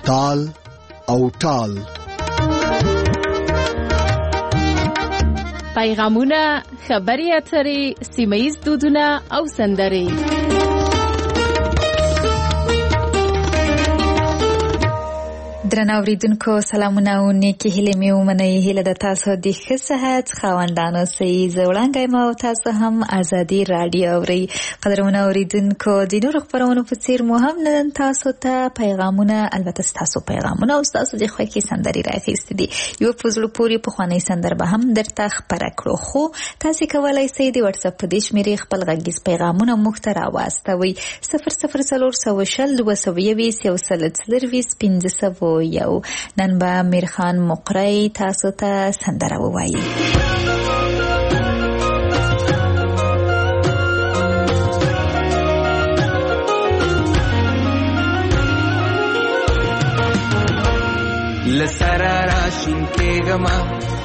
تال او ټال. پیغامونه، خبري اترې، سیمه‌ییز دودونه او سندرې. درنو اوریدونکو سلامونه او نیکی هیلې مې ومنئ. هیله د تاسو د ښه صحت خاوندانو سئ. زه وړاندې یم او تاسو هم ازادي راډیو اورئ. قدرمنو اوریدونکو د نورو خپرونو په څیر مو هم نن تاسو ته پیغامونه، البته ستاسو پیغامونه او ستاسو د خوښې سندرې راخیستې دي. یو په زړه پورې پخوانۍ سندره به هم درته خپره کړو، خو تاسو کولی شئ د واتساپ په دې شمېرې خپل غږیز پیغامونه موږ ته راواستوئ. 00422 یو. نن به میرخان مقری تاسو ته سندره ووایي. لسرا راشین کېږما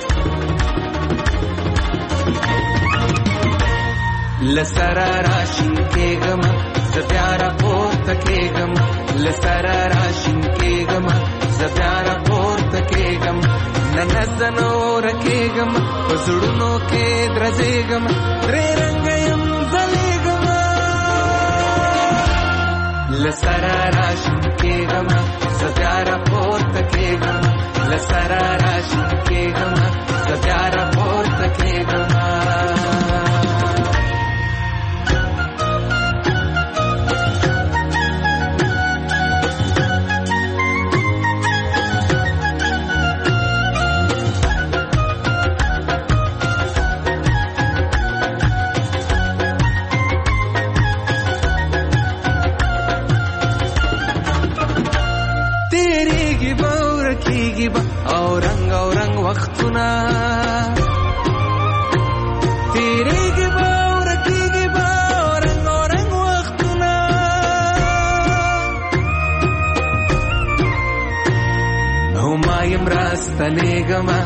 لسرا راشین کېږما زبیارا پورته کېږما لسرا راشین کېږما زبیارا پورته کېږم نن زنو رکېږم پزړونو کې درځېږم درې رنګ يم ځلېږم لسرا راشین کېږم زبیارا پورته کېږم لسرا راشین کېږم زبیارا پورته کېږم او رنگ وختونه تیریږي به او رکیږي به او رنگ وختونه هما یم راستنېږمه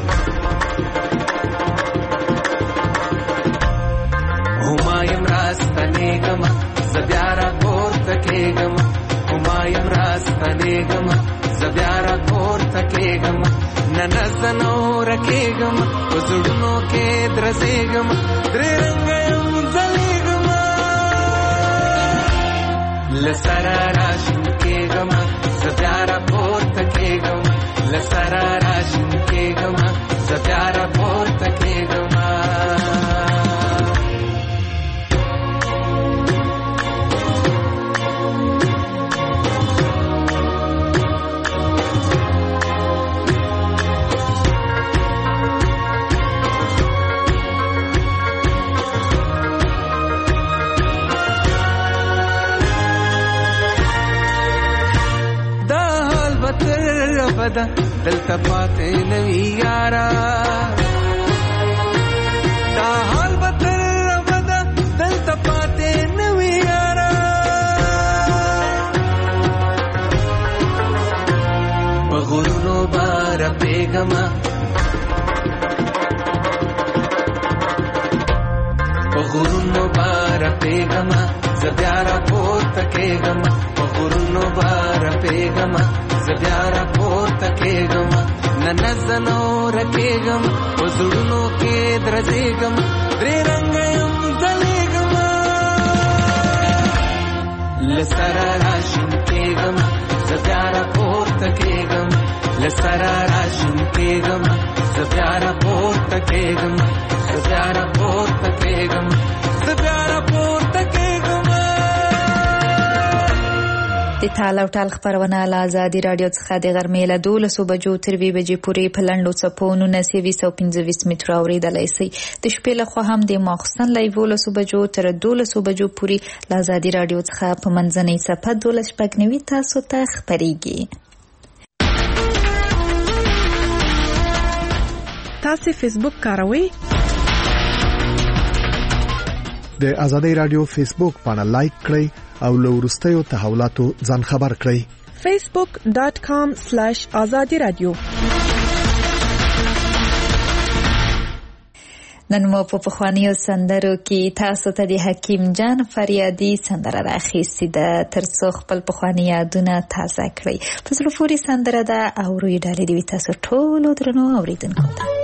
هما یم راستنېږمه زه بیا راپورته کېږمه هما یم راستنېږمه زه بیا راپورته کېږم نن زنو رکېږم په زړونو کې درځېږم درې رنګه یم ځلېږم لسرا راشین کېږم زه بیا راپورته کېږم لسرا راشین کېږم زه بیا راپورته کېږم دلته پاتې نوي یارا دا حال به تر ابده دلته پاتې نوي یارا په غرونو به رپېږمه په غرونو به رپېږمه زه بیا راپورته کېږمه په غرونو به رپېږمه زه بیا راپورته کېږم نن زنو رکېږم په زړونو کې درځېږم درې رنګه یم ځلېږم لسرا راشین کېږم زه بیا راپورته کېږم لسرا راشین کېږم زه بیا راپورته کېږم زه بیا راپورته کېږم زه بیا راپورته کېږم. د تال او ټال خپرونه له ازادي راډیو څخه د غرمې له 12 بجو تر 2 بجې پورې په لنډو څپو 1925 متره اورېدلی شئ. د شپې لخوا هم د ماخوستن له 11 بجو تر 12 بجو پورې له ازادي راډیو څخه په منځنۍ څپه 12:90 تاسو ته خپرېږي. تاسو فیسبوک کاروئ؟ د ازادي راډیو فیسبوک باندې لایک کړئ او له وروستیو تحولاتو ځان خبر کړئ. facebook.com/azadi radio. نن مو په پخوانیو سندرو کې تاسو ته د حکیم جان فریادي سندره راخیستې ده ترڅو خپل پخواني یادونه تازه کړئ. په زړه پورې سندره ده او روی ډالې دې وي تاسو ټولو درنو اورېدونکو ته.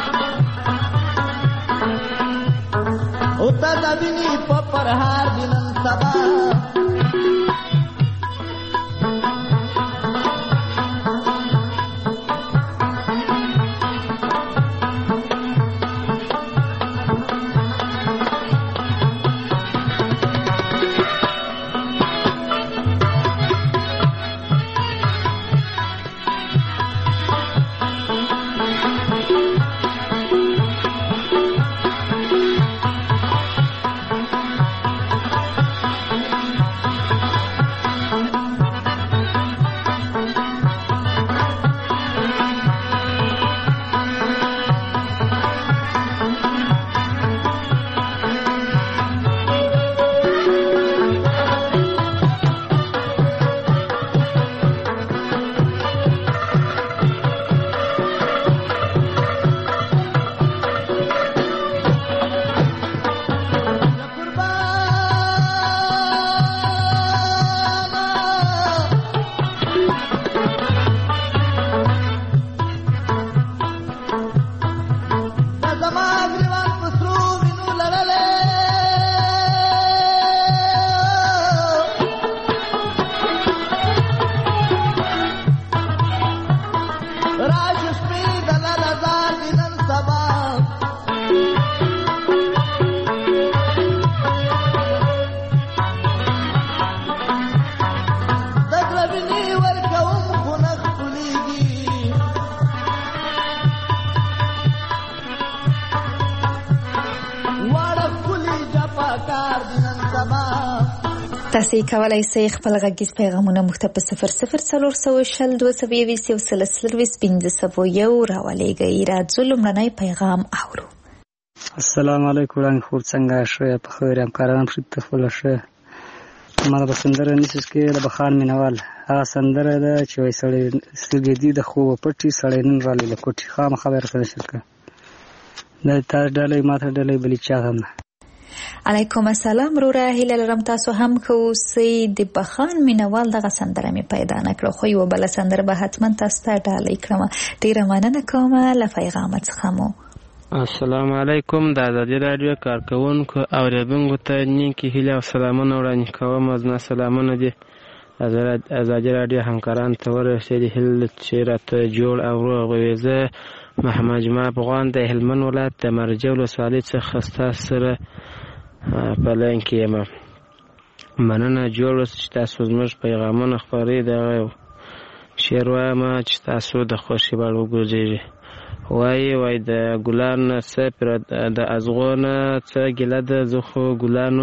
Uta da bini pa parhar dinan سبا تاسو کولای شئ خپل غږیز پیغامونه موږ ته په 00420201501 راولېږئ. راځو لومړنی پیغام اورو. السلام علیکم وړاندې خور څنګه شوې په خیر همکاران پرې تفول شه ما د سندره نشس کې د بخان مینوال هغه سندره ده چې وای سړی سګېدی د خو پټي سړی نن را لې کوټي خام خبر سره شرکه د تاسو ډلې ماته ډلې بلی چا هم علیکم السلام روره هیله لرم تاسو هم کوسئ د بخان مینوال دغه سندره می پیدا نکړه خو یو بل سندره به حتما تاسو ته ډالۍ کړم. ډیره مننه کوم له پیغامت څخه مو. السلام علیکم د آزادي رادیو کارکونکو اوریدونکو ته نیکی هیله او سلامونه وړاندې کوم. زما سلامونه دي آزادي رادیو همکاران ته ورسېدي هیله چې راته جوړ او روغ وي. زه محمد جمعه افغان د هلمند ولایت د مرجع ولسوالۍ څخه ستاسو سره په لاین کې یم. مننه جوړ اوسئ چې تاسو زموږ پیغامونه خپروئ. دغه شعر وایم چې تاسو د خوښۍ وړ وګرځېږي. وای د ګلان څه د ازغو نه څه ګیله ده زه خو ګلانو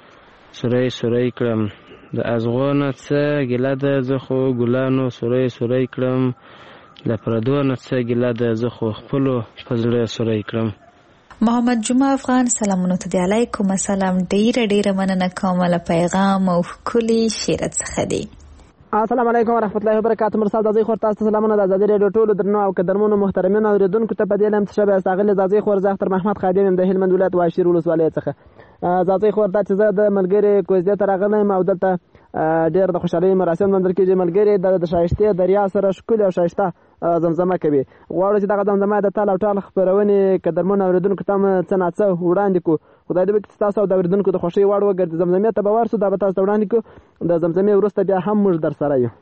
سوری کړم. د ازغو نه څه ګیله ده زه خو ګلانو سوری کړم. له پردو نه څه ګیله ده زه خو خپلو په زړه سوری کړم. محمد جمعه افغان سلامونه ته دی. علیکم السلام. ډیره مننه کوم له پیغام او کلی شعر څخه دی. السلام علیکم ورحمت الله وبرکاته. مرسال دازي خور تاسو سلامونه د آزادي رادیو ټولو درنو او قدرمنو محترمینو اوریدونکو ته په دې لم تشبه استغل دازي خور زاختر محمد خادم د هلمند ولایت واشیر ولسوالۍ څخه. دازي خور د چې زه د ملګری کوزده تر غلم او دلته ډیر د خوشحالي مراسم منځل کېږي. ملګری د شایسته دریا سره ښکلي او شایسته زمزمه کوي. غواړو چې دغه زمزمه د تال او ټال خبرونه قدرمنو اوریدونکو ته څه ناڅه وړاندې کو. خدای دې وکړي تاسو د اوریدونکو د خوشي وړ وګرځي. زمزمه ته به ورسو دا به تاسو وړاندې کو. د زمزمه وروسته بیا هم موږ در سره یو.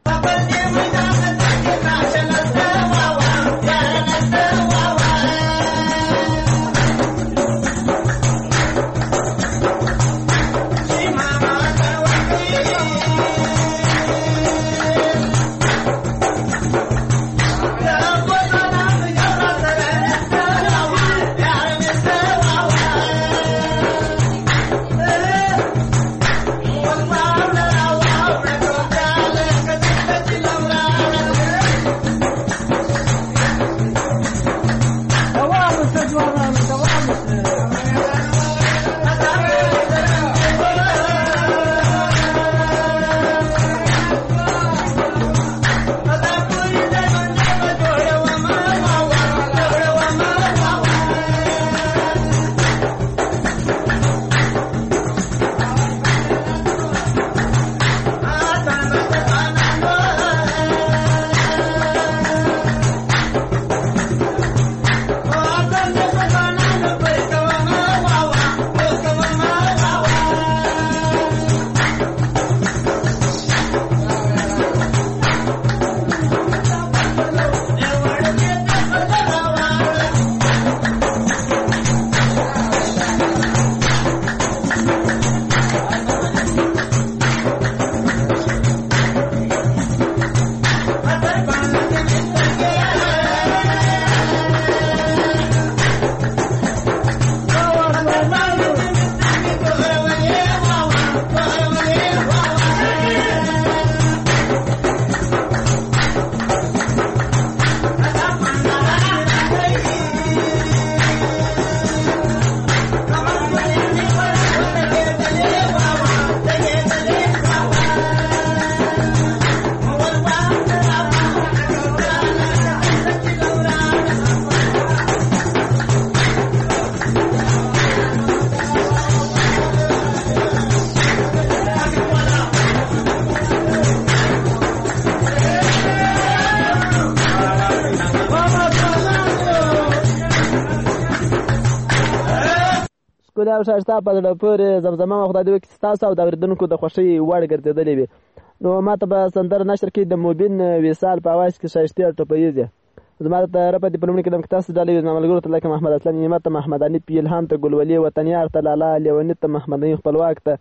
ښکلې او ښایسته په زړه پورې زمزمه خدای دې وکړي ستاسو او د اورېدونکو د خوښۍ وړ ګرځېدلې وي. نو ما ته به سندره نشر کړي د مبین وصال په اواز کې ښایستې او ټوپیزې. زما د طرفه دې په لومړي قدم کې تاسو ډالۍ وي. زما ملګرو ته لکه محمد اسلم نعمت ته، محمد حنیف الهام ته، ګلولي وطنیار ته، لالا لیوني ته، محمد نعیم خپلواک ته،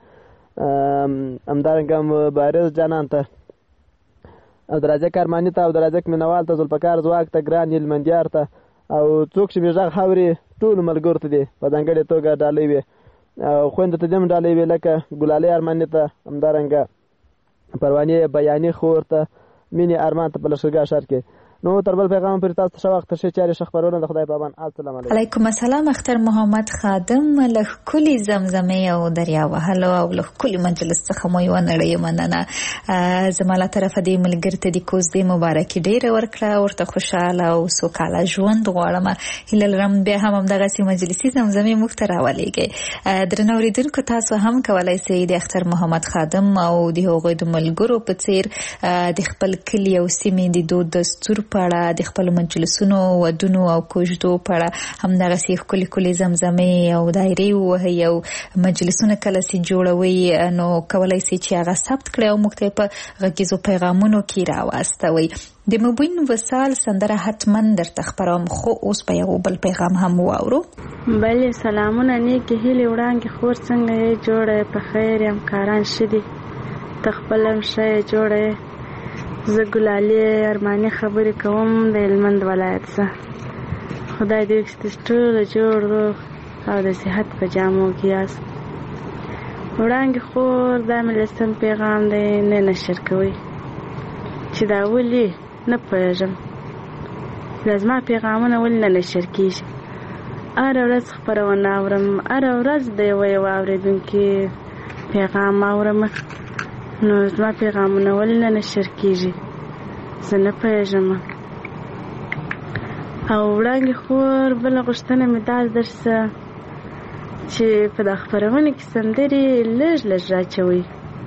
همدارنګه مبارز جانان ته، عبدالرزاق ارماني ته، عبدالرزاق مینوال ته، ذوالفقار ځواک ته، ګران یلمندیار ته او څوک چې مې غږ اوري ټولو ملګرو ته دې په ځانګړې توګه ډالۍ وي. خویندو ته دې هم ډالۍ وي لکه ګلالۍ ارماني ته، همدارنګه پروانې بیاني خور ته، مینې ارمان ته په لښکرګاه ښار کې. نو تر بل پیغام پورې تاسو ښه وخت ښه چارې ښه خپرونه د خدای پامان. السلام علیکم. علیکم السلام. اختر محمد خادم له ښکلي زمزمې او دریا وهلو او له ښکلي مجلس څخه مو یوه نړۍ مننه. زما له طرفه دې ملګري ته د کوزدې مبارکي ډېره ورکړه، ورته خوشحاله او سوکاله ژوند غواړم. هیله لرم بیا هم همدغسې مجلسي زمزمې موږ ته راولېږئ. درنو اورېدونکو، تاسو هم کولی شئ د اختر محمد خادم او د هغوی د ملګرو په څېر د خپل کلي او سیمې د دود دستور په اړه، د خپل مجلسونو، ودونو او کوژدو په اړه همدغسې ښکلي ښکلي زمزمې او دایرې ووهئ او مجلسونه کله چې جوړوئ نو کولی شئ چې هغه ثبت کړئ او موږ ته یې په غږیزو پیغامونو کې راواستوئ. د مبین وصال سندره حتما درته خپروم، خو اوس به یو بل پیغام هم واورو. بلې سلامونه، نیکې هیلې وړانګې خور، څنګه یې جوړه په خیر یم، کاران ښه دي، ته خپله هم ښه یې جوړه یې. زه ګلالۍ ارماني خبرې کوم د هلمند ولایت څخه. خدای دې وکړي ټوله جوړ روغ او د صحت په جامو کې یاست. وړانګې خور، دا مې لسم پیغام دی، نه نشر کوئ چې دا ولې نه پوهېږم دا زما پیغامونه ولې نه نشر کېږي. هره ورځ خپرونه اورم، هره ورځ د یوه اورېدونکي پیغام اورم، نو زما پیغامونه ولې نه نشر کېږي، زه نه پوهېږم. او وړانګې خور، بله غوښتنه مې دا درسه چې په دا خپرونه کې سندرې لږ لږ راچوئ،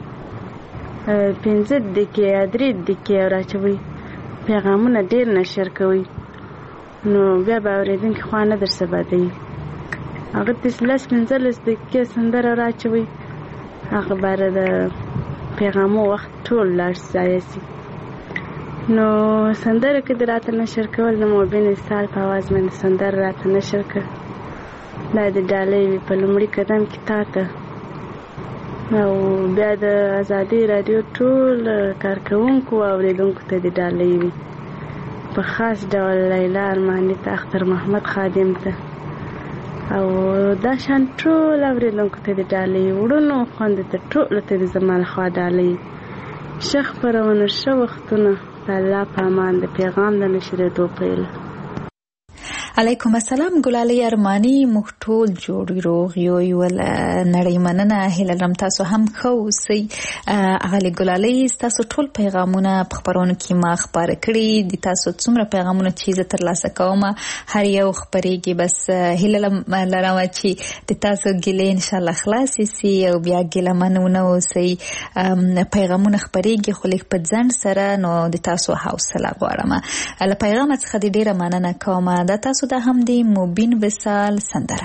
15 دقیقې یا 3 دقیقې راچوئ، پیغامونه ډېر نشر کوئ، نو بیا به اورېدونکي خوا نه درسه بدوي. هغه داسې 10-15 دقیقې سندره راچوئ، هغه باره د پیغامو وخت ټول لاړ ضایع شي. نو سندره کې د راته نشر کول د مبین وصال په اواز باندې سندره راته نشر کړ، دا د ډالۍ وي په لومړي قدم کې تا ته، او بیا د ازادي راډیو ټول کارکوونکو او اورېدونکو ته د ډالۍ وي، په خاص ډول لیلا ارماني ته، اختر محمد خادم ته، او دا شان ټول اورېدونکو ته د ډالۍ، وړونو خویندو ته ټولو ته د زما لخوا ډالۍ. ښه خپرونه، ښه وختونه، د الله په امان. د پیغام د نشرېدو پیل. علیکم السلام. ګلالۍ ارماني، موږ ټول جوړ روغ یو یو نړۍ مننه. هیله لرم تاسو هم ښه اوسئ. اغلې ګلالۍ، ستاسو ټول پیغامونه په خپرونو کې ما خپاره کړي دي. تاسو څومره پیغامونه چې زه ترلاسه کوم هر یو خپرېږي، بس هیله لرم چې د تاسو ګیلې انشاءالله خلاصې سي او بیا ګیلمن ونه اوسئ. پیغامونه خپرېږي خو لږ په ځنډ سره، نو د تاسو حوصله غواړم. له پیغام څخه د ډېره مننه کوم. دا تاسو دا هم دی مبین وصال سندره.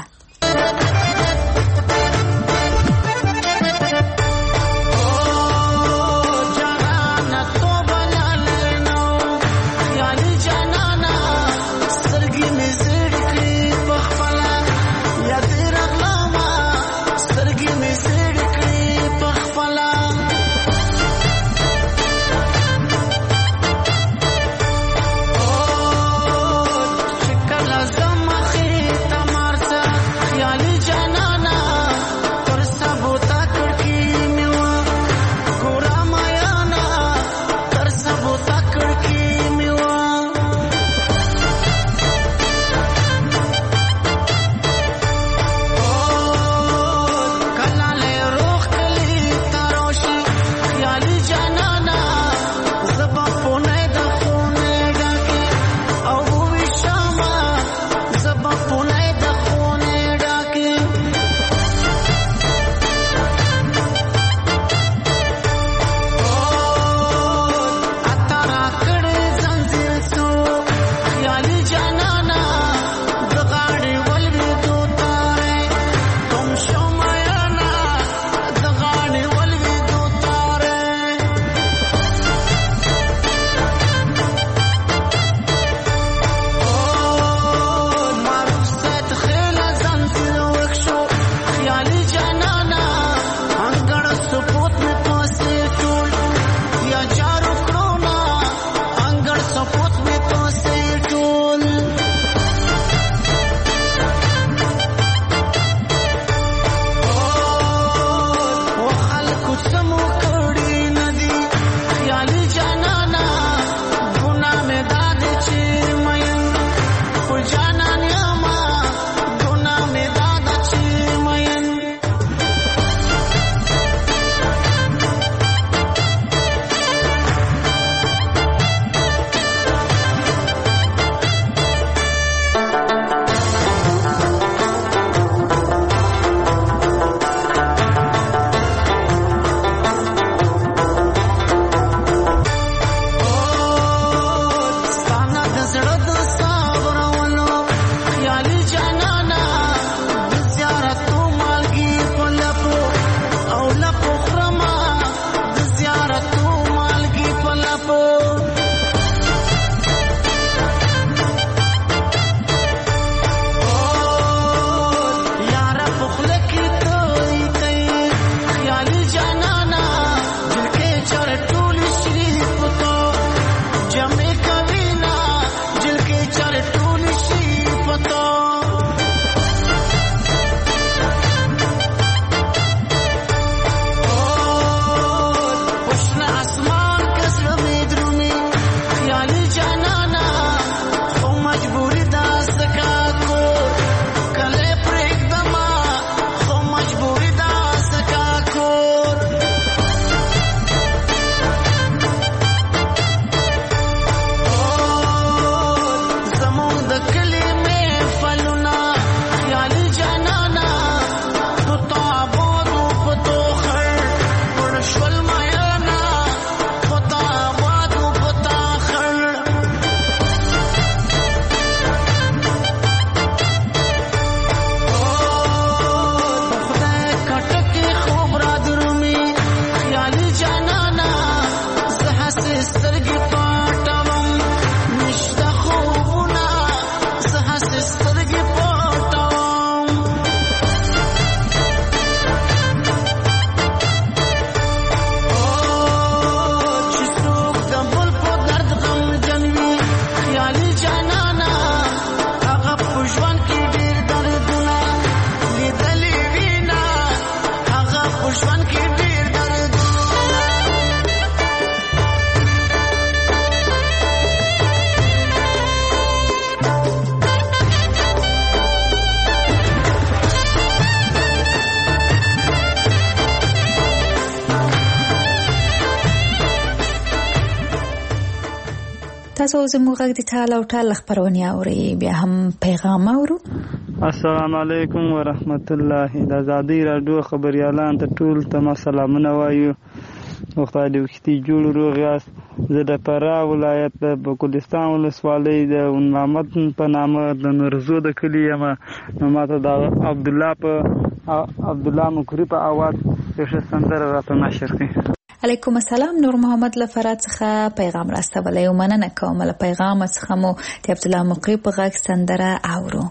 تاسو زموږ غږ د ټال او ټال خبرونه اوري بیا هم پیغام اورو. السلام علیکم ورحمت الله. د آزادۍ راډیو خبريالان ته ټول ته سلامونه وایو. خدای دې وختي جوړ روغ یاست. زه د فراه ولایت د بکولستان ولسوالۍ د محمد په نامه د نورزو د کلي یم. نو ماته د عبدالله مکري په اواز یو ښه سندره راته نشر کړي. علیکم السلام. نور محمد له فراه څخه پیغام راستولی او مننه کوم له پیغام څخه مو د عبدالله مکري په غږ سندره اورو.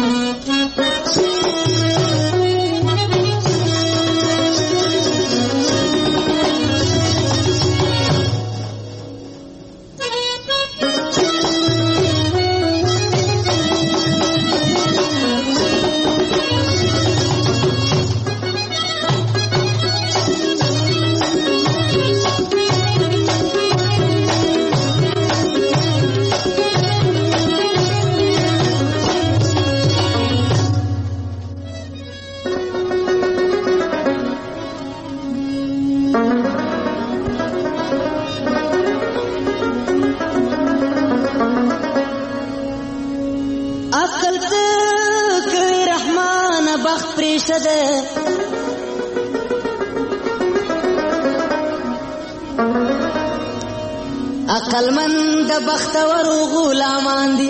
عقلمند بختور غلامان دي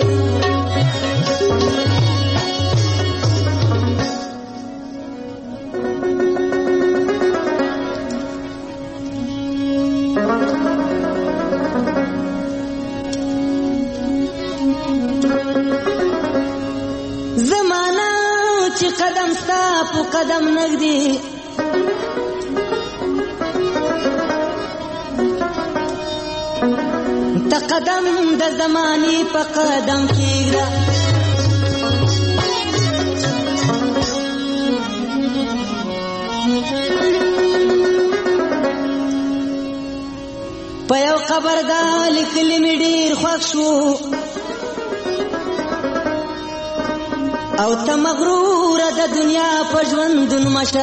زمانہ چې قدم ستا په قدم نږدې تا قدم د زمانی په قدم کېږده په یو قبر دا لیکلي مې ډېر خوښ شو او ته مغروره د دنیا په ژوندون مشه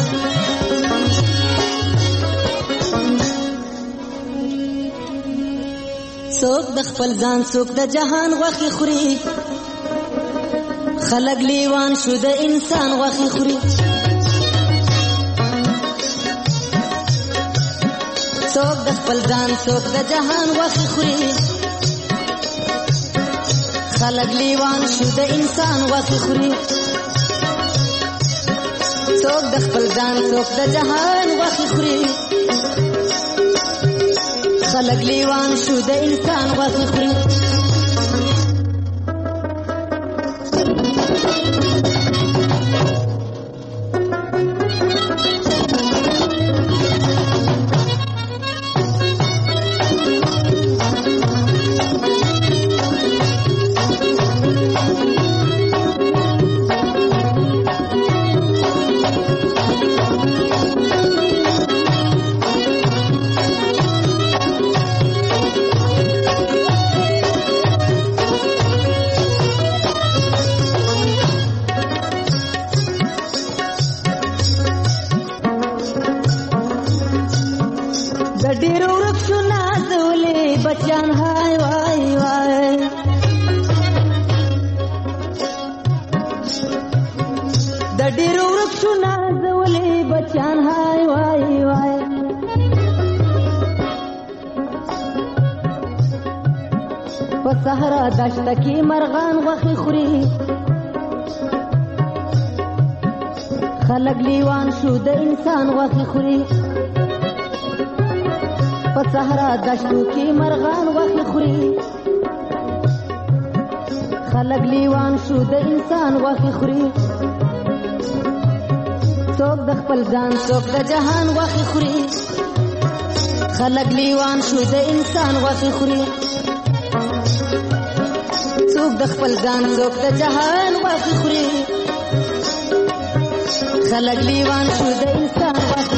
څوک د خپل ځان څوک د جهان غوښې خوري خلک لیوان شو د انسان غوښې خوري څوک د خپل ځان څوک د جهان غوښې خوري خلک لیوان شو د انسان غوښې خوري څوک د خپل ځان څوک د جهان غوښې خوري خلق لیوان شو د انسان غوښې خوري صحرا دشت کی مرغان غوښې خوري خلک لیوان شو د انسان غوښې خوري په صحرا دشتو کې مرغان غوښې خوري خلک لیوان شو د انسان غوښې خوري څوک د خپل ځان څوک د جهان غوښې خوري خلک لیوان شو د انسان غوښې خوري څوک د خپل ځان څوک د جهان غوښې خوري خلک لیوان شو د انسان غوښې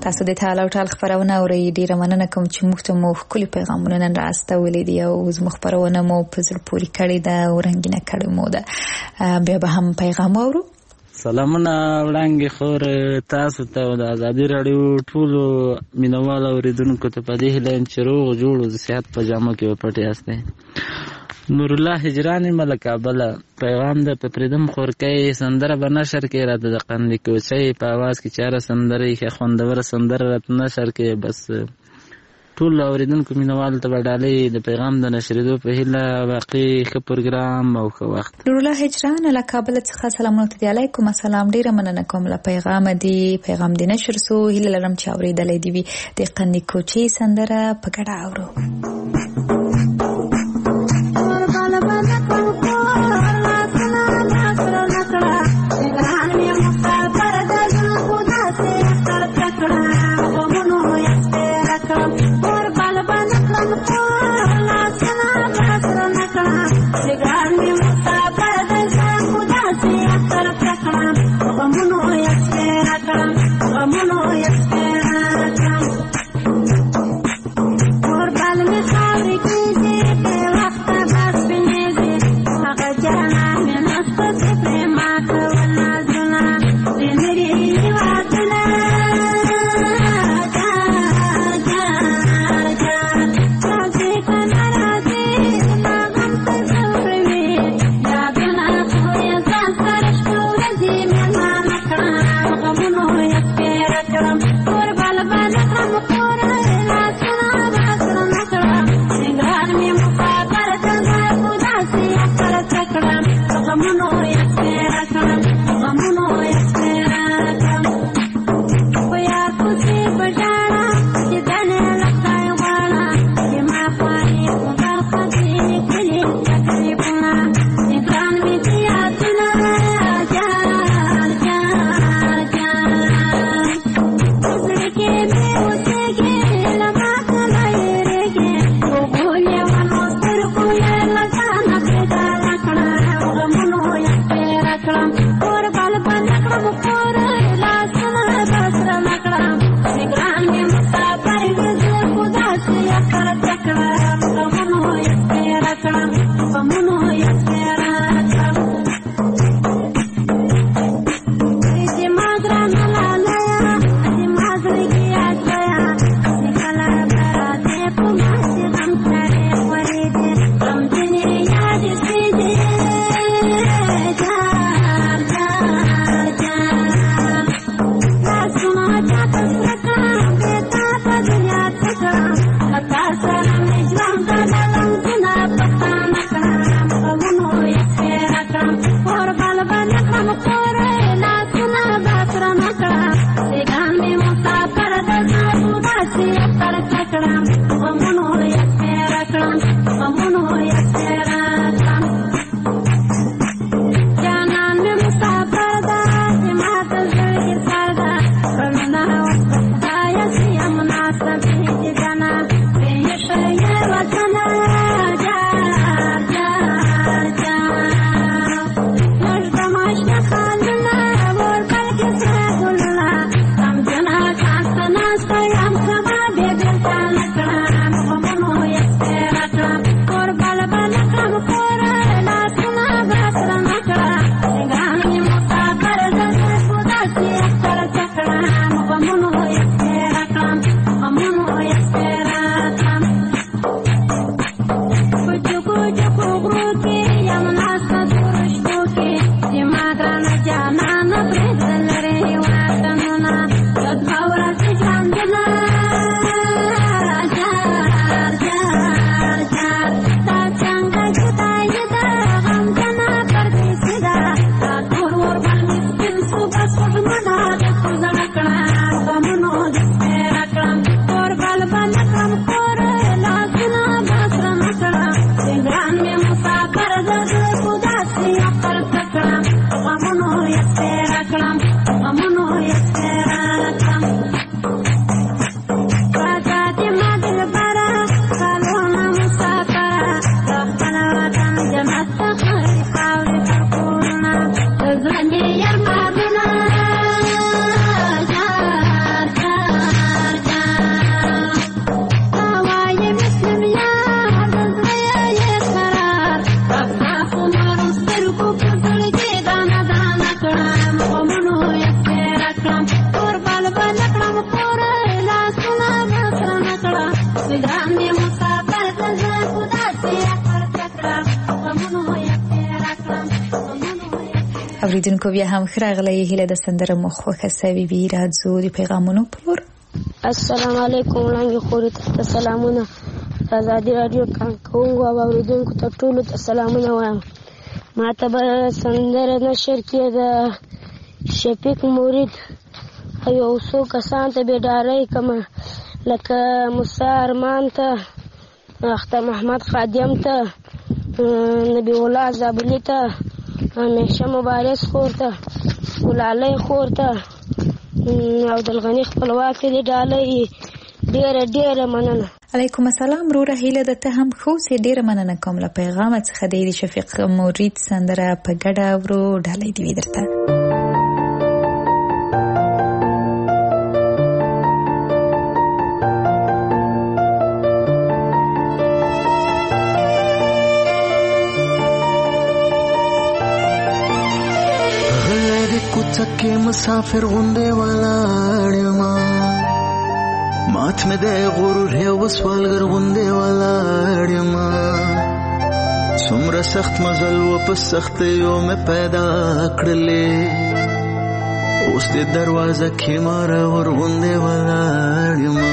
تاسو د تعالی او تعالی خبرونه اورئ. ډیره مننه کوم چې موږ ته مو ښکلي پیغامونه نن راستولي دي او زموږ خبرونه مو په زړه پورې کړې ده او رنګینه کړې مو ده. بیا به هم پیغام اورو. سلامونه وړاندې خور تاسو ته د ازادي رادیو ټولو مینوال اوریدونکو ته په دې هیله چې روغ جوړ او د صحت په جامو کې وپټ یاستئ. نور الله هجرانی ملک کابل پیغام د پپریدم خورکۍ سندره به نشر کې راته د قندې کوچۍ په आवाज کې چاره سندره یې خوندور سندره راته نشر کې. بس ټول اوریدونکو مینوال ته وډالې د پیغام د نشریدو په هیله باقي ښه پروګرام او ښه وخت. نور الله هجران له کابل څخه سلامونه علیکم. السلام ډیره مننه کوم له پیغام دی نشر سو هیله لرم چې اوریدلې دی وي د قندې کوچۍ سندره په ګډه اورو. Oh, اوریدونکو بیا هم خراغلی هله د سندره مخوخه سوي وی راځو د پیغامونو پلور. السلام علیکم وړاندې خوري ته سلامونه. آزادي رادیو کانکونګو او اوریدونکو ته ټولو ته سلامونه وایم. ما ته به سندره نشر کې د شفیق مرید یو څو کسان ته بیداری کوم لکه موسی ارمان ته، اختر محمد خادم ته، نبی الله زابلی ته، همیشه مبارز خور ته، ګلالی خور ته او دلغنی خپلواک دې ډالۍ ډیره ډیره مننه. علیکم السلام روره هیله ده ته هم خو سي ډیره مننه کوم له پیغام څخه د شفیق مرید سندره په ګډه ورو ډالۍ دی درته. تکه مسافر غونډه ولاړما مات مې د غرور هو سوالګر غونډه ولاړما څومره سخت مزل و په سخت یو مې پیدا کړلې اوس دې دروازه کې مار ور غونډه ولاړما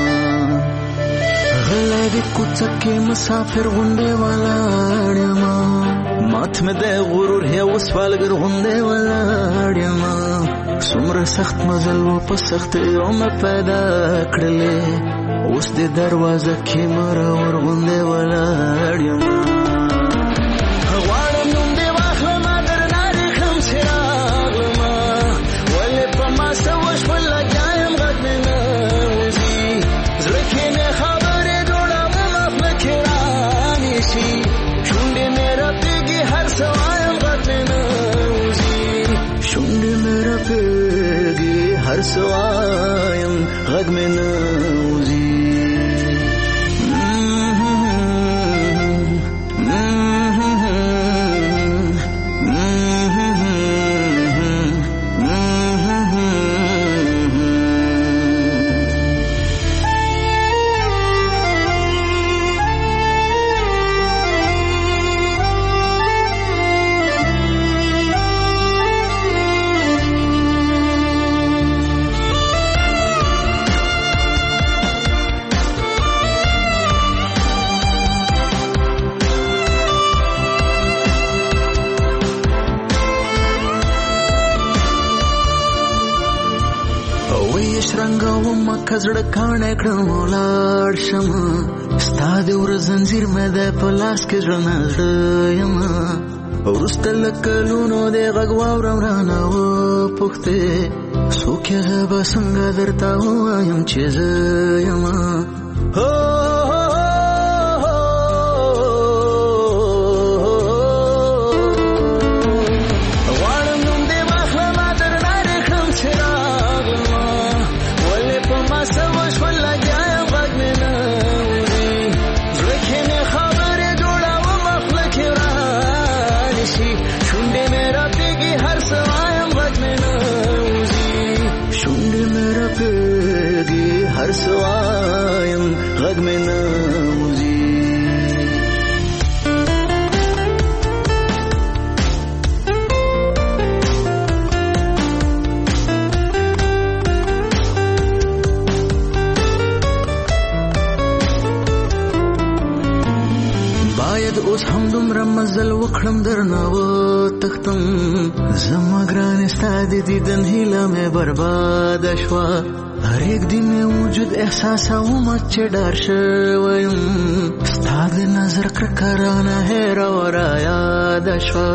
غلې کوڅه کې مسافر غونډه ولاړما مات مې د غرور هو سوالګر غونډه ولاړما څومره سخت مزل و په سخت یو مې پیدا کړلې اوس دې دروازه کې مار ور غونډه ولاړما غواړم نوم دې واخلم درنه رخم سراغما ولې په ما سوش ولګایم غږ مې نه وځي زړه کې مې خبرې جوړوم خپل کې رانې شي شونډې مې رپېږي هر څه وایم غږ مې نه وځي شونډې مې رپېږي هر څه وایم غږ مې نه وځي. کزړه کانه کړم ولاړ شم ستا د ور زنجیر مې د پلاس کې ژوند یم ورسته لکلونو د غږ واورم رانه و پوښتې څوک یې به څنګه درته وایم چې زه یم هر سوایم غږ مې نه وځي. باید اوس هم دومره مزل وکړم درنه وتښتم زما ګرانې ستا د دیدن هیله مې برباده شوه هر یک دی مې وجود احساسوم چې ډار شویم ستا د نظر کرکه رانه هېره و رایاده شوه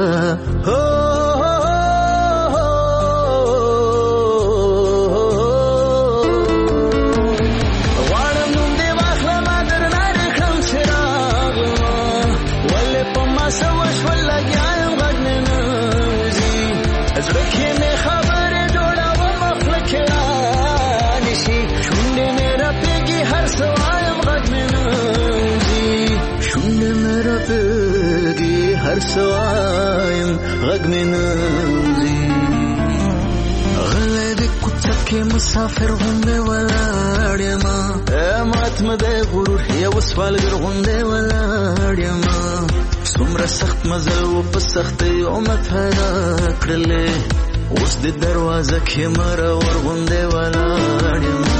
غواړم نوم دې واخلمه درنه رخم څراغما ولې په ما څه وشول لګیا یم غږ مې نه وځي زړه کې مې خبرې جوړوم خوله کې شونډې مې رپېږي هر څه وایم غږ مې نه وځي شونډې مې رپېږي هر څه وایم غږ مې نه وځي غلی د کوڅه کې مسافر غوندې ولاړ یما مات مده غرور یو سوالګر غوندې ولاړ یما څومره سخت مزل و په سختۍ عمر پیدا کړلې اوس د دروازه کې مرور غوندې ولاړ یما.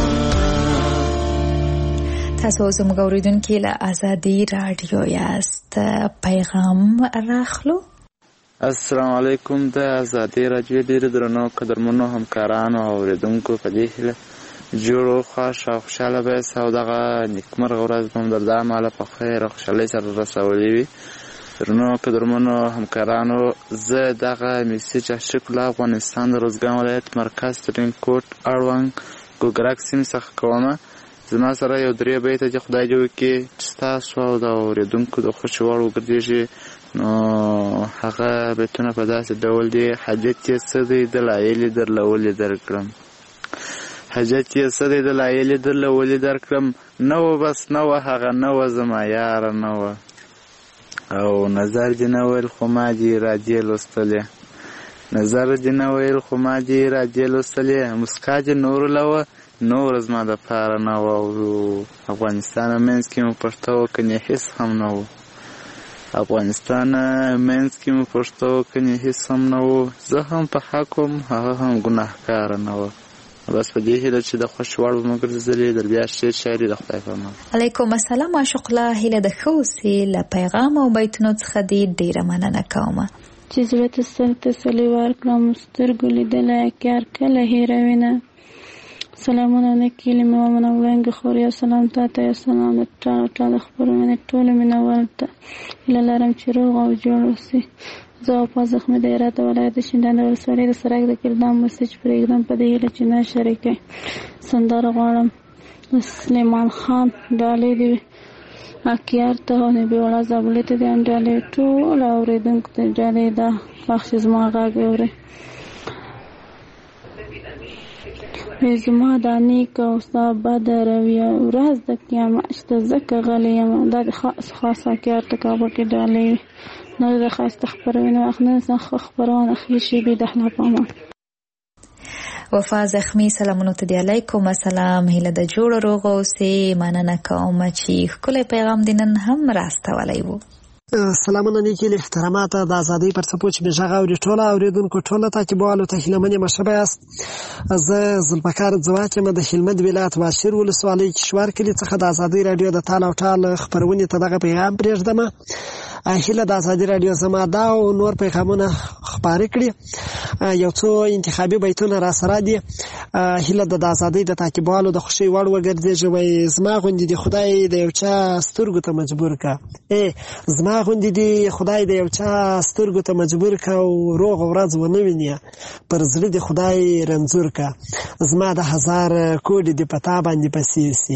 تاسو زموږ اوریدونکي له ازادي رادیو یاست. پیغام راخلو. السلام علیکم. د ازادي رادیو ډېر درنو قدرمنو همکارانو او اوریدونکو په دې هیله جوړو خوښ او خوشحاله به یاست او دغه نیکمرغه ورځ به مو در د امله په خیر او خوشحالۍ سره رسولې وي. درنو قدرمنو همکارانو، زه دغه میسیج از شکل افغانستان د روزګان ولایت مرکز ترین کوټ اړوند ګوګرک سیمې څخه کومه. زما سره یو 3 بیته چې خدای دې وکړي چې ستاسو او د اورېدونکو د خوښې وړ وګرځېږي. نو هغه بیتونه په داسې ډول دي: حاجت یې څه دی دلایل یې درله ولې درکړم، حاجت یې څه دی دلایل یې درله ولې درکړم، نه وه بس نه وه هغه نه وه زما یاره نه وه، او نظر دې نه ویل خو ما دې ارادې لوستلې، نظر دې نه ویل خو ما دې ارادې لوستلې، مسکا دې نور لوه نور زما د پاره نه وه، او افغانستان منځ کې مو پښتو کنې هېڅ هم نه وو، افغانستان منځ کې مو پښتو کنې هېڅ هم نه وو، زه هم په حق وم هغه هم ګناهکاره نه وه. بس په دې هیله چې د خوښ وړ به مو ګرځېدلې. در بیا شعر شاعري د خدای په امان. علیکم السلام. عاشق الله هیله د ښه اوسې. له پیغام او بیتونو څخه دې ډېره مننه کومه. چې زړه ته سل تسلي ورکړم سترګو لیدلی کار کله هېروینه. سلامونه نکیلې مې ومنه وړاندې خور یا سلام تا ته یا سلام د ټاله خپرونې ټولو مینوال ته هیله لرم چې روغ او جوړ اوسې. زه او پا زخمي د هرات ولایت د شینډنډ ولسوالۍ د سرک د کردام مسیج پرېږدم په دې هیله چې نه شریکئ. سندره غواړم د سلیمان خان ډالۍ دې اکیار ته او نبي وړه زابلې ته دې ډالۍ ټولو اورېدونکو ته ډالۍ ده. خوښ چې زما غږ اورئ. زما دا نیک او ستا بده رویه ورځ د قیامت شته ځکه غلی یم. دا د خاص اکیار ته کابل کې ډالۍ وي. نو د ښایسته خپرونې وخت نه ښه خپرونه ښې شېبې د احنا په امان. وفا زخمی سلامونو ته دی. علیکم السلام. هیله د جوړ روغ اوسې. مننه کوم چې ښکلی پیغام دې نن هم راستولی و. سلامونه نیکې له احترامات د ازادۍ پر څپو چې مې غږ اوري ټوله اوریدونکو ټوله تعقیبوالو ته هیلهمنې مشربه یاست. زه ذوالفقار ځواک یم د هلمند ولایت واشیر ولسوالۍ کشوار کلي څخه د ازادۍ راډیو د تال او ټال خپرونې ته دغه پیغام پرېږدم. هیله د ازادۍ راډیو زما دا او نور پیغامونه خپاره کړي. یو څو انتخابي بیتونه را سره دي. هیله د ازادۍ د تعقیبوالو د خوښۍ وړ وګرځېږي. وایي زما غوندې د خدای د یو چا سترګو ته مجبور کا، زما غوندې دی خدای د یو چا سترګو ته مجبور کا او روغ ورځ ونه ویني پر زړه د خدای رنځور کا، زما د 1000 کوډې د پتا باندې پسې سي،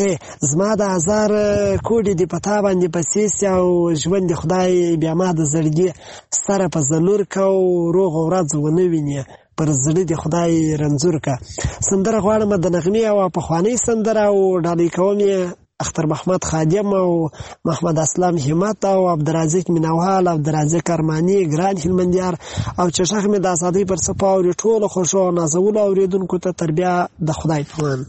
زما د 1000 کوډې د پتا باندې پسې سي او ژوند د خدای بیا ما د زړګي سره په زلور کا او روغ ورځ ونه ویني پر زړه د خدای رنځور کا. سندره غواړم د نغمې او پخوانۍ سندره او ډالۍ کوم اختر محمد خادم او محمد اسلام همت او عبدالرزاق مینوال او عبدالرزاق ارمانی ګران هلمندیار او چشخ مې د ازادۍ پر څپو اوري ټولو خوښو او نازولو اوریدونکو ته تربیه د خدای په امان.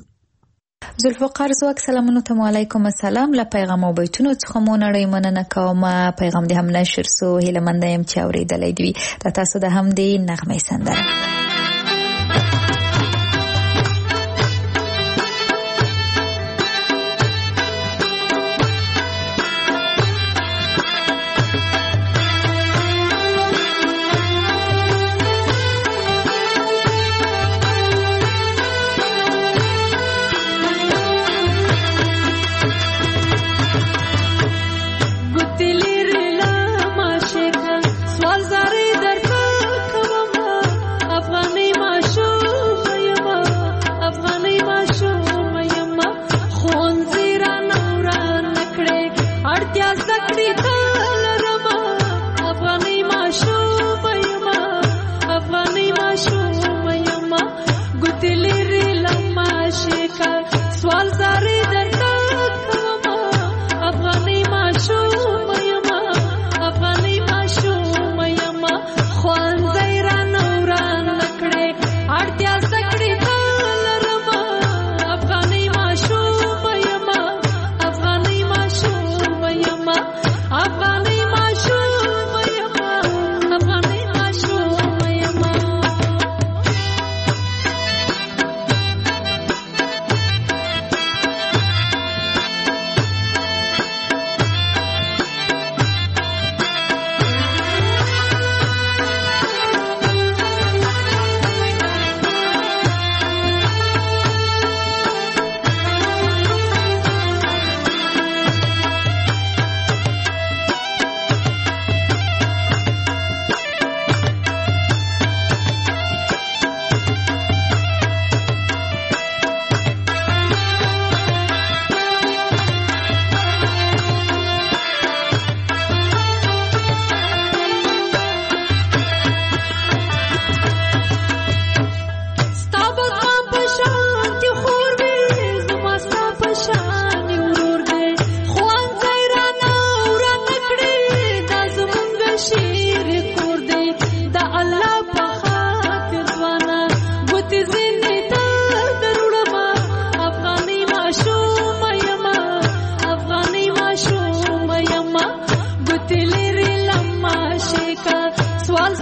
ذوالفقار ځواک سلامونو ته وعلیکم السلام. له پیغام او بیتونو څخه مو نړۍ مننه کوم. پیغام دې هم نشر سو. هیله منده یم چې اورېدلی دې وي. د تاسو د همدې نغمې سندره. سوال زاری در کومه افغانی ماشوم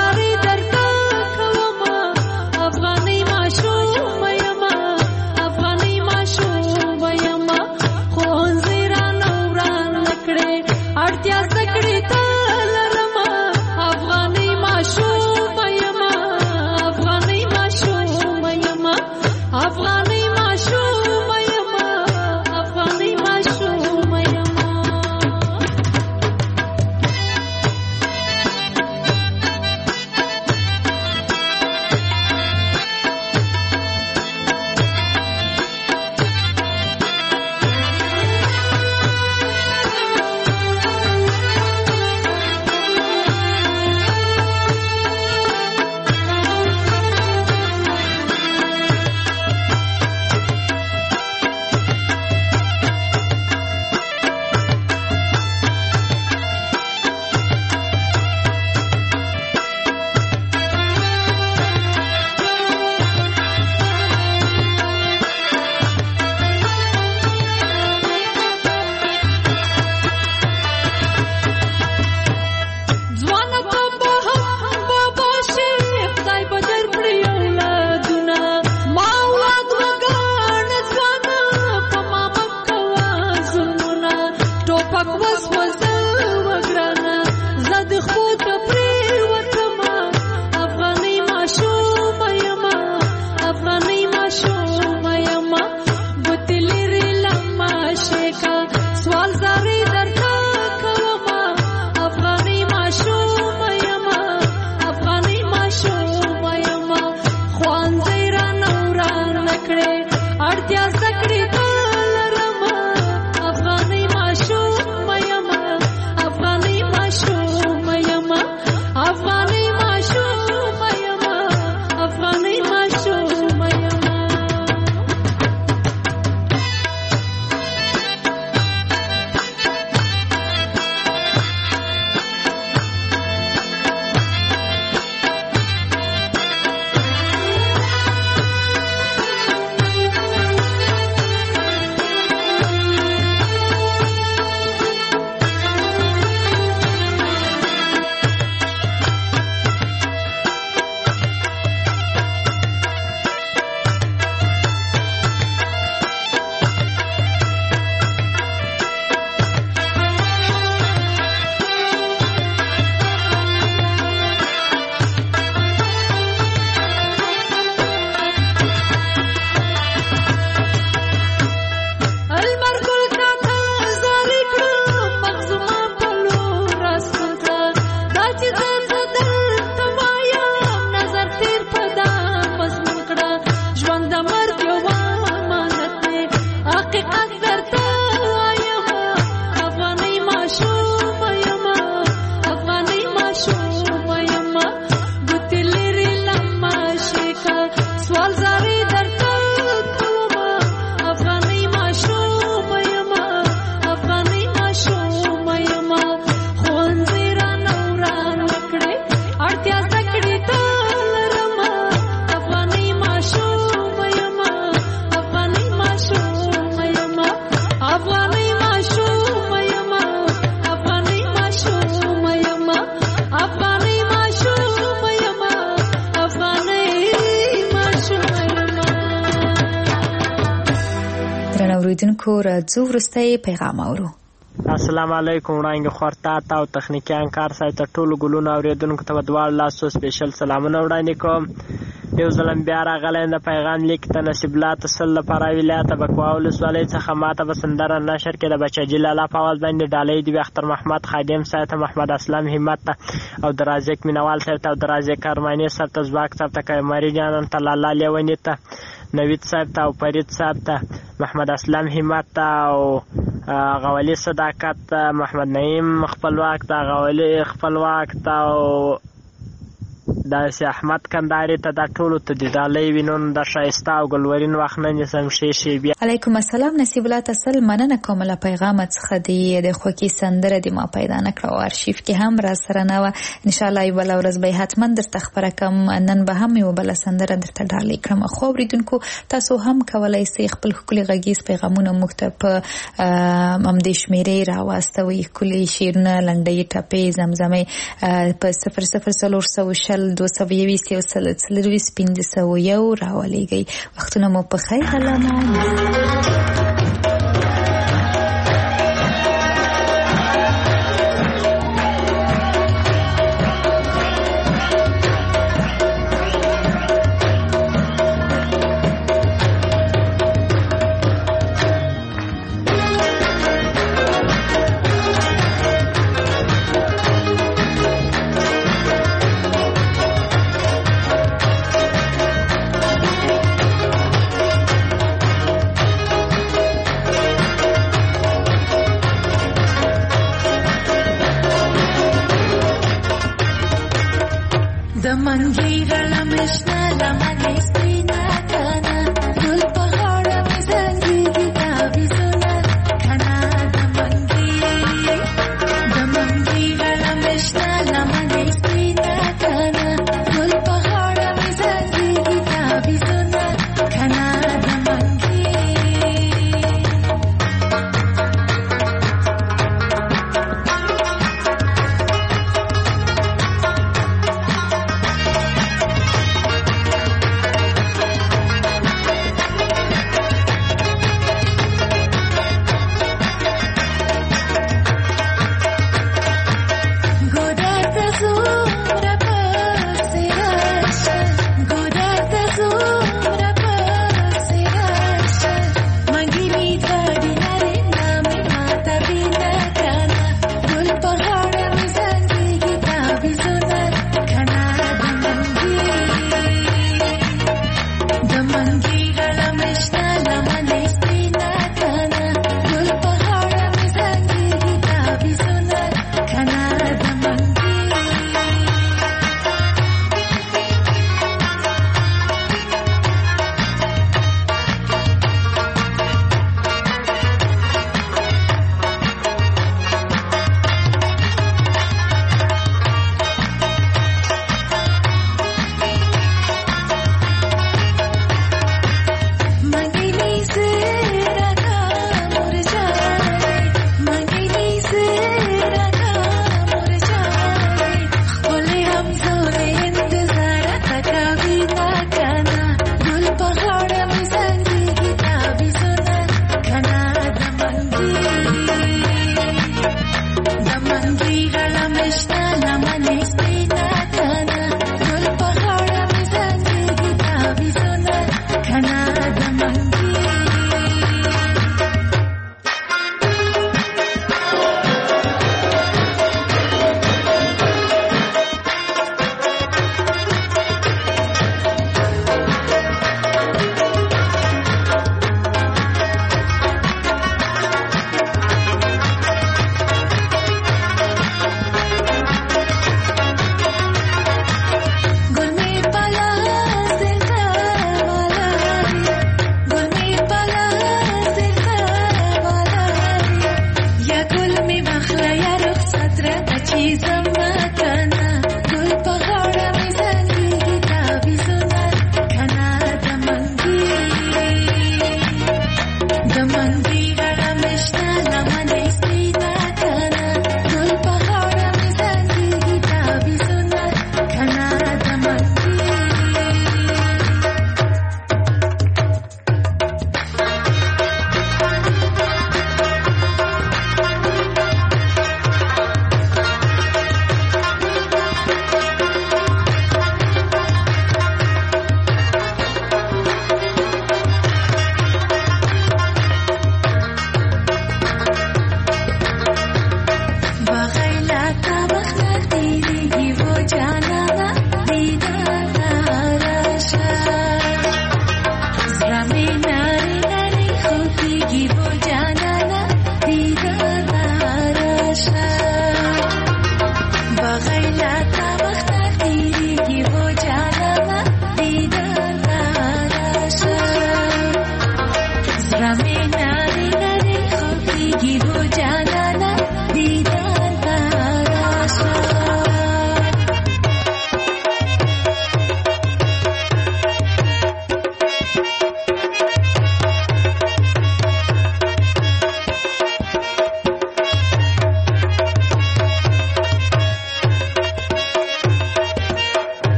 زاري درته کومه افغاني ماشوم یما افغاني ماشوم یما ښوونځی رانه وران کړې اړتیا زکړې ته لرمه افغاني ماشوم یما افغاني ماشوم یما افغاني ماشوم یما افغاني ماشوم یما اوریدونکو راځو وروستی پیغام اورو. السلام علیکم وړاندې خورتا تا او تخنیکی انکار سای ته ټولو ګلونو اوریدونکو ته دواړو لاسو سپیشل سلامونه وړاندې کوم. یو ځلم بیا راغلی د پیغام لیک ته نصیب الله تسل لپاره ولایت بکوا ولسوالۍ څخه ماته به سندره نشر کې د بچجي لالا په اواز باندې ډالۍ دی اختر محمد خادم صاحب ته محمد اسلام همت ته او د رازق مینوال صاحب ته او د رازق ارمانی صاحب ته زواک صاحب ته کمری جانان ته لالا لیونی ته نوید صاحب ته او فرید صاحب ته محمد اسلام همت ته او غولی صداقت محمد نعیم خپلواک ته غولی خپلواک ته او داسې احمد کندهاري ته دا ټولو ته د ډالۍ وي نن د ښایسته او ګلورین وخت نه نیسم ښې بیا علیکم السلام نصیب الله تسل مننه کوم له پیغام څخه د خوږی سندره د ما پیدا نکړه او ارشیف کې هم را سره نه و ان شاء الله یو ورځ به حتما درته خبره کوم نن به هم یو بل سندره درته ډالۍ کړم خو اوریدونکو تاسو هم کولای شئ خپل خولي غږیز پیغامونه مکتب امدې شمیرې راواستوي کلی شیرونه لنډۍ ټپې زمزمې په 00402022 راولېږئ وختونه مو په خیر علامه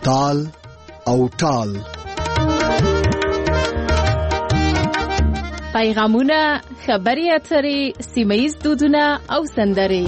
تال او ټال. پیغامونه، خبري اترې، سیمه‌ییز دودونه او سندرې.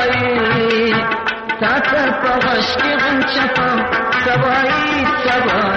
سوائی سوائی